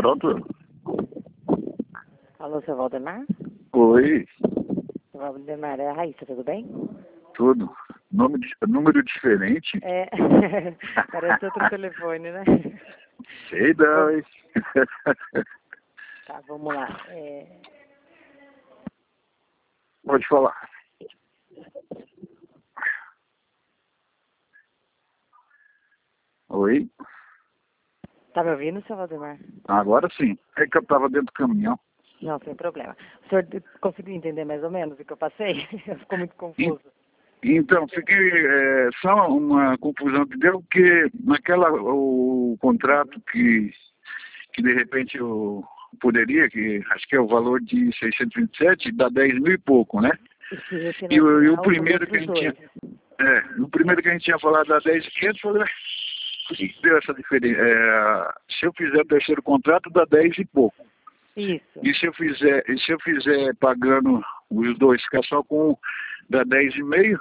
Pronto? Alô, seu Valdemar? Oi, Seu Valdemar, é a Raíssa, tudo bem? tudo. Número diferente? É, parece outro telefone, né? Sei não, hein? Tá, vamos lá. Pode falar. Oi? Tá me ouvindo, seu Valdemar? Agora sim. É que eu tava dentro do caminhão. Não, sem problema. O senhor conseguiu entender mais ou menos o que eu passei? Ficou muito confuso. Então, fiquei só uma confusão que deu, porque o contrato que de repente eu poderia, que acho que é o valor de 627, dá 10 mil e pouco, né? E o primeiro que a gente tinha... o primeiro que a gente tinha falado dá 10.500, falei, por que deu essa diferença? Se eu fizer o terceiro contrato, dá 10 e pouco. Isso. E se eu fizer pagando os dois, ficar só com, dá 10,5?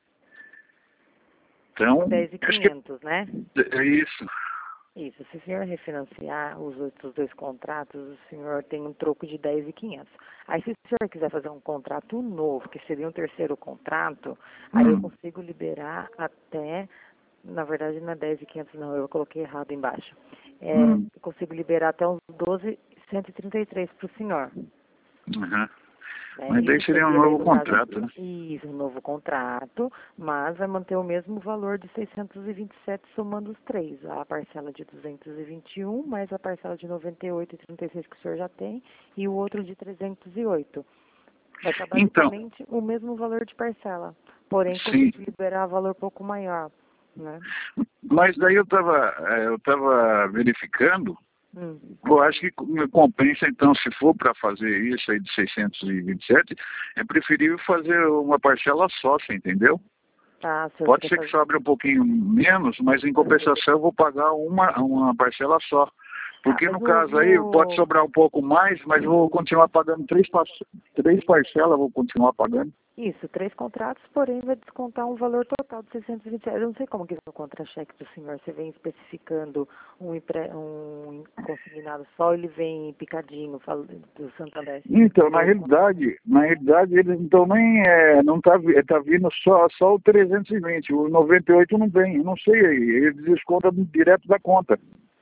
Então, 10.500, né? É isso. Isso. Se o senhor refinanciar os outros dois contratos, o senhor tem um troco de 10.500. Aí, se o senhor quiser fazer um contrato novo, que seria um terceiro contrato, aí eu consigo liberar até... Na verdade, não é 10.500, não. Eu coloquei errado embaixo. Eu consigo liberar até uns 12.133 para o senhor. Uhum. Mas daí seria um novo contrato, né? Isso, um novo contrato, mas vai manter o mesmo valor de 627 somando os três. A parcela de 221, mais a parcela de 98,36 que o senhor já tem, e o outro de 308. Vai estar basicamente o mesmo valor de parcela, porém consigo liberar valor um pouco maior, né? Mas daí eu tava verificando. Eu acho que me compensa, então, se for para fazer isso aí de 627, é preferível fazer uma parcela só, você entendeu? Pode ser que sobre um pouquinho menos, mas em compensação eu vou pagar uma parcela só. Porque no caso aí pode sobrar um pouco mais, mas vou continuar pagando três parcelas, vou continuar pagando. Isso, 3 contratos, porém vai descontar um valor total de 627. Eu não sei como que é o contra-cheque do senhor. Você vem especificando um consignado só, ele vem picadinho do Santander. Então, na realidade eles então nem não tá vindo só o 320, o 98 não vem, não sei aí, eles descontam direto da conta.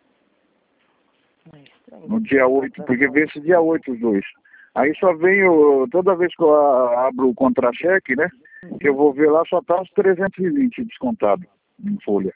No dia 8, porque vence dia 8 os dois. Aí só venho, toda vez que eu abro o contra-cheque, né? Que eu vou ver lá, só tá os 320 descontado em folha.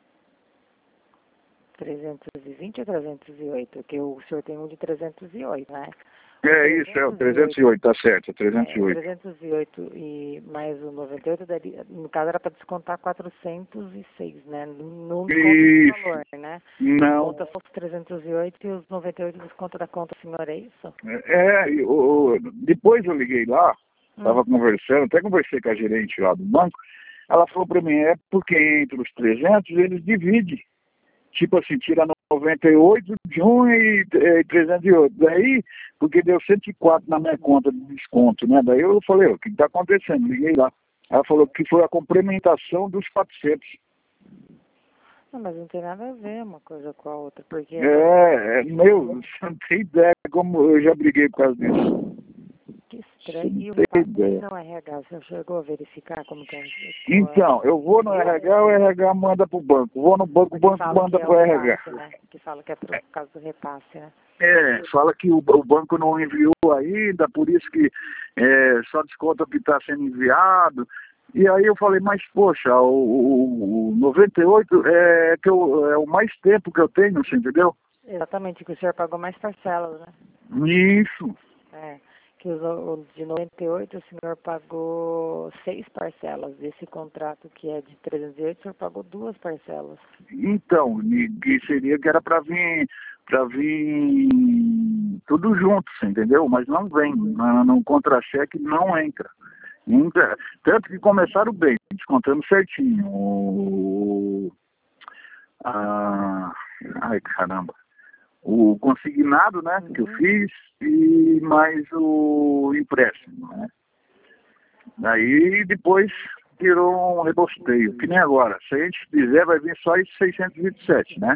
320 ou 308? Que o senhor tem um de 308, né? Isso, é o 308, tá certo, é 308. 308 e mais o 98, daria, no caso era para descontar 406, né? Não desconta o valor, né? Não. Desconta só os 308 e os 98 desconta da conta, senhor, é isso? Depois eu liguei lá, tava conversando, até conversei com a gerente lá do banco, ela falou para mim, é porque entre os 300 eles dividem. Tipo assim, tira 98 de um e 308. Daí, porque deu 104 na minha conta de desconto, né? Daí eu falei, o que está acontecendo? Liguei lá. Ela falou que foi a complementação dos 400. Não, mas não tem nada a ver uma coisa com a outra, porque... Você não tem ideia como eu já briguei por causa disso. Que estranho. E o repasse não RH, você chegou a verificar como que é? Então, eu vou no RH, o RH manda pro banco. Vou no banco, o banco manda pro RH. Repasse, né? Que fala que é por causa do repasse, né? Fala que o banco não enviou ainda, por isso que só desconta o que está sendo enviado. E aí eu falei, mas poxa, o 98 é o mais tempo que eu tenho, você entendeu? Exatamente, que o senhor pagou mais parcelas, né? Isso. Que o de 98 o senhor pagou 6 parcelas. Desse contrato que é de 308, o senhor pagou 2 parcelas. Então, que seria que era para vir tudo junto, você entendeu? Mas não vem, no contra-cheque não entra. Tanto que começaram bem, descontando certinho. Ai, caramba. O consignado, né, que eu fiz, e mais o empréstimo, né? Aí depois tirou um rebosteio, que nem agora. Se a gente fizer, vai vir só esse 627, né?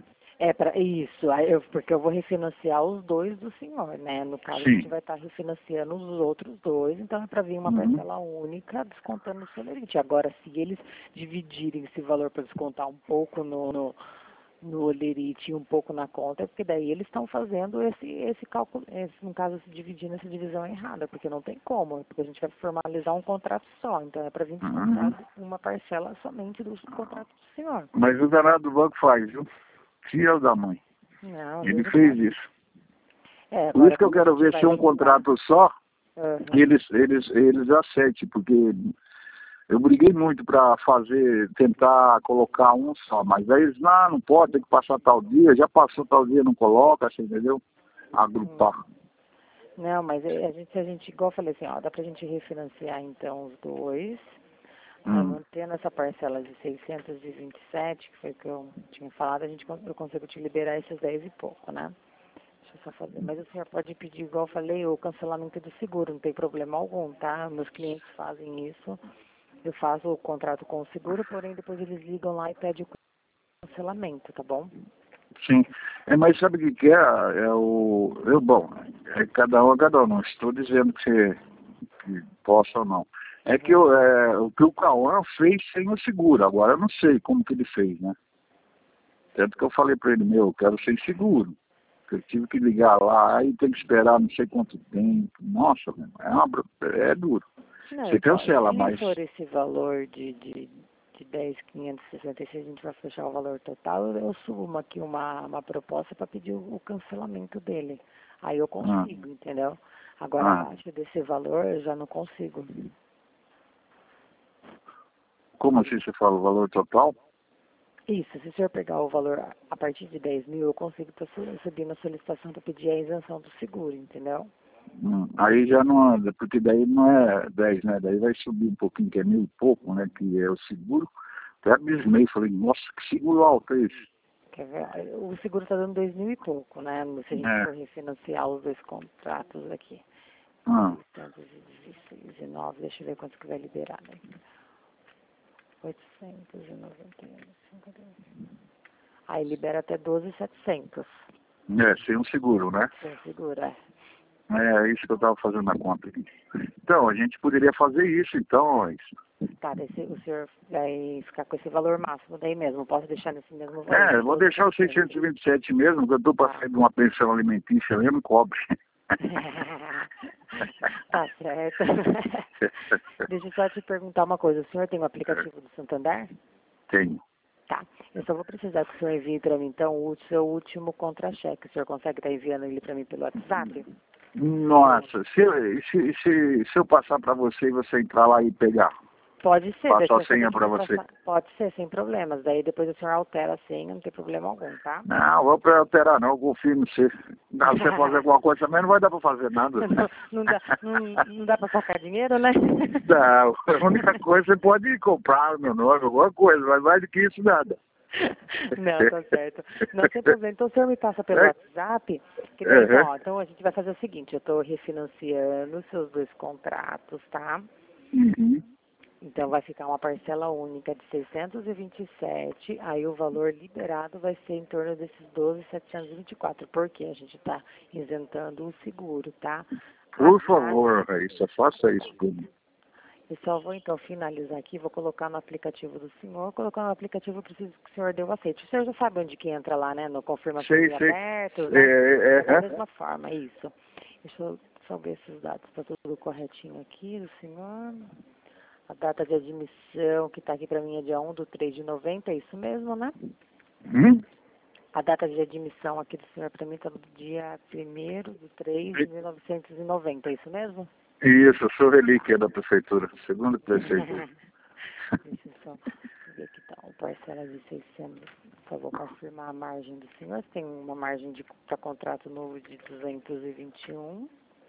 É para isso, porque eu vou refinanciar os dois do senhor, né? No caso, Sim. a gente vai estar refinanciando os outros dois, então é para vir uma parcela única descontando o Solerite. Agora, se eles dividirem esse valor para descontar um pouco no Olerite e um pouco na conta, é porque daí eles estão fazendo esse cálculo, no caso, se dividindo essa divisão errada, porque não tem como, porque a gente vai formalizar um contrato só, então é para vir descontar uma parcela somente do contrato do senhor. Mas o danado do banco faz, viu? Filho da mãe. Não, Ele fez isso. Por isso que eu quero ver se um contrato só, eles acertem, porque eu briguei muito para tentar colocar um só, mas aí eles, não pode, tem que passar tal dia, já passou tal dia, não coloca, assim, entendeu? Agrupar. Não, mas a gente, igual eu falei assim, ó, dá pra gente refinanciar então os dois, mantendo essa parcela de 627, que foi o que eu tinha falado, eu consigo te liberar esses 10 e pouco, né? Deixa eu só fazer. Mas o senhor pode pedir, igual eu falei, o cancelamento do seguro, não tem problema algum, tá? Meus clientes fazem isso. Eu faço o contrato com o seguro, porém depois eles ligam lá e pedem o cancelamento, tá bom? Sim. Mas sabe o que é? Bom, é cada um, não estou dizendo que possa ou não. É que o que o Cauã fez sem o seguro. Agora eu não sei como que ele fez, né? Tanto que eu falei para ele, eu quero sem seguro. Eu tive que ligar lá, aí tem que esperar não sei quanto tempo. Nossa, é duro. Não, Você cancela, mas... Se for esse valor de 10.566, a gente vai fechar o valor total, eu subo aqui uma proposta para pedir o cancelamento dele. Aí eu consigo, entendeu? Agora, abaixo desse valor, eu já não consigo. Como assim você fala, o valor total? Isso, se o senhor pegar o valor a partir de 10 mil, eu consigo estar subindo a solicitação para pedir a isenção do seguro, entendeu? Aí já não anda, porque daí não é 10, né? Daí vai subir um pouquinho, que é 1.000 e pouco, né? Que é o seguro. Até abismei, falei, nossa, que seguro alto é esse? Quer ver? O seguro está dando 2 mil e pouco, né? Se a gente for refinanciar os dois contratos aqui. 819, deixa eu ver quanto que vai liberar, né? 891,51. Aí libera até 12.700. Sem um seguro, né? Sem seguro, É isso que eu estava fazendo na conta aqui. Então, a gente poderia fazer isso, então, Tá, o senhor vai ficar com esse valor máximo daí mesmo, posso deixar nesse mesmo valor? Eu vou deixar o 627 mesmo, porque eu estou para sair de uma pensão alimentícia mesmo e cobre. Tá certo. Deixa eu só te perguntar uma coisa, o senhor tem o aplicativo do Santander? Tenho. Tá, eu só vou precisar que o senhor envie para mim, então, o seu último contra-cheque. O senhor consegue estar enviando ele para mim pelo WhatsApp? Nossa, se eu passar para você e você entrar lá e pegar? Pode ser. Passar a senha para você? Pode ser, sem problemas. Daí depois o senhor altera a senha, não tem problema algum, tá? Não, vou alterar não, eu confio em você. Dá você fazer alguma coisa também, não vai dar para fazer nada. Não dá para sacar dinheiro, né? Não, a única coisa, você pode comprar meu nome, alguma coisa, mas mais do que isso, nada. Não, tá certo. Não tem problema. Então o senhor me passa pelo WhatsApp, que daí, então a gente vai fazer o seguinte, eu estou refinanciando os seus dois contratos, tá? Então vai ficar uma parcela única de 627, aí o valor liberado vai ser em torno desses 12.724, porque a gente está isentando o seguro, tá? Por favor, Raíssa, faça isso por mim. Eu só vou então finalizar aqui, vou colocar no aplicativo do senhor, colocar no aplicativo, eu preciso que o senhor dê o aceite. O senhor já sabe onde que entra lá, né? No confirmação de aberto, né? Da mesma forma, isso. Deixa eu só ver esses dados, está tudo corretinho aqui do senhor. A data de admissão que está aqui para mim é dia 1/3/90, é isso mesmo, né? A data de admissão aqui do senhor para mim está do dia 1/3/1990, é isso mesmo? Isso, eu sou relíquia da prefeitura, segundo prefeito. Deixa eu só ver aqui, tá, o parcela de 600, só vou confirmar a margem do senhor, tem uma margem para contrato novo de 221,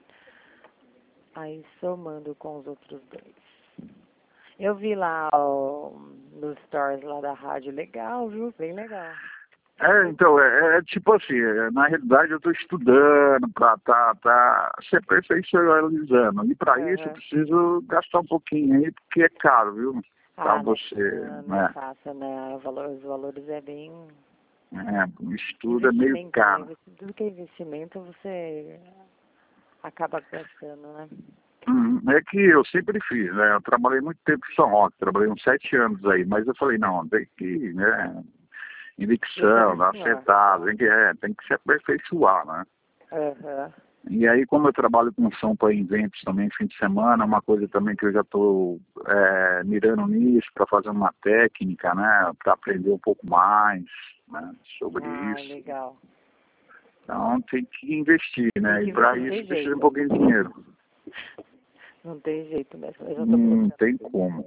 aí somando com os outros dois. Eu vi lá nos stories lá da rádio, legal, viu? Bem legal. Então, tipo assim, na realidade eu estou estudando para tá se aperfeiçoando. E para isso eu preciso gastar um pouquinho aí, porque é caro, viu? Para você. Não é fácil, né? Os valores é bem Isso tudo é meio caro. Né? Tudo que é investimento, você acaba gastando, né? É que eu sempre fiz, né? Eu trabalhei muito tempo em São Roque, trabalhei uns 7 anos aí, mas eu falei, não, tem que, né, em dicção, acertar, tem que se aperfeiçoar, né? Uhum. E aí, como eu trabalho com som para eventos também, fim de semana, uma coisa também que eu já estou mirando nisso, para fazer uma técnica, né, para aprender um pouco mais, né, sobre isso. Legal. Então, tem que investir, né, e para isso precisa de um pouquinho de dinheiro. Não tem jeito mesmo. Não tem como.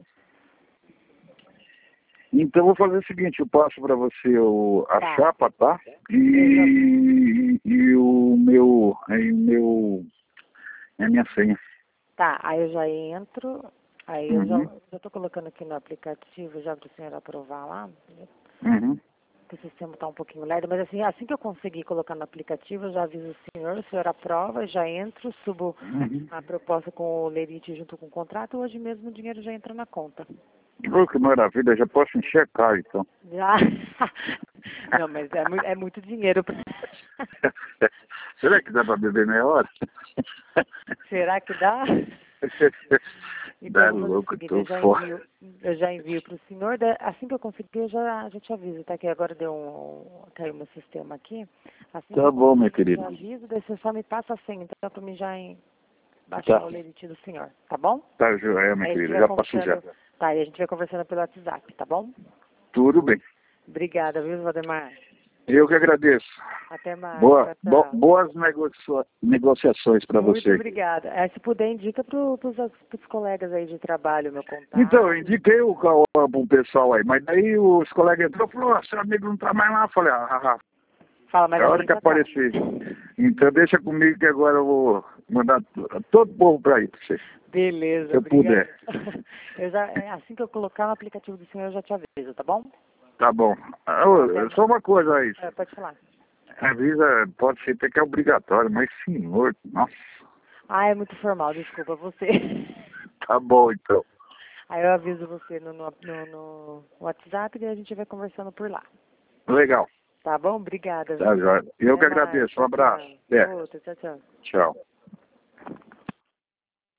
Então, vou fazer o seguinte, eu passo para você a chapa, tá? E a minha senha. Tá, aí eu já entro, aí eu já tô colocando aqui no aplicativo, já para o senhor aprovar lá. Que o sistema tá um pouquinho lerdo, mas assim que eu conseguir colocar no aplicativo, eu já aviso o senhor aprova, já entro, subo a proposta com o lerite junto com o contrato, hoje mesmo o dinheiro já entra na conta. Oh, que maravilha, já posso enxergar então. Já? Não, mas é muito dinheiro. Será que dá para beber meia hora? Será que dá? Então, louco, tô fora. Eu já envio para o senhor, assim que eu conseguir, eu já te aviso, tá? Que agora caiu meu sistema aqui. Assim tá bom, minha querida. Eu aviso, daí você só me passa a senha, então, para mim já baixar o lerite do senhor, tá bom? Tá, joia, minha querida, já passo já. Tá, e a gente vai conversando pelo WhatsApp, tá bom? Tudo bem. Obrigada, viu, Valdemar? Eu que agradeço. Até mais. Boas negociações para você. Muito obrigada. Se puder, indica para os colegas aí de trabalho, meu contato. Então, eu indiquei o pessoal aí, mas daí os colegas entrou e falou, seu amigo não tá mais lá. Eu falei, Fala, mas é a hora que aparecer. Então deixa comigo que agora eu vou mandar todo o povo para aí para você. Beleza, se eu puder. Assim que eu colocar no aplicativo do senhor, eu já te aviso, tá bom? Tá bom. Só uma coisa aí. Pode falar. Avisa, pode ser até que é obrigatório, mas senhor, nossa. É muito formal, desculpa você. Tá bom, então. Aí eu aviso você no WhatsApp e a gente vai conversando por lá. Legal. Tá bom? Obrigada. Tá, Jorge. Eu que agradeço. Um abraço. Outro, tchau. Tchau.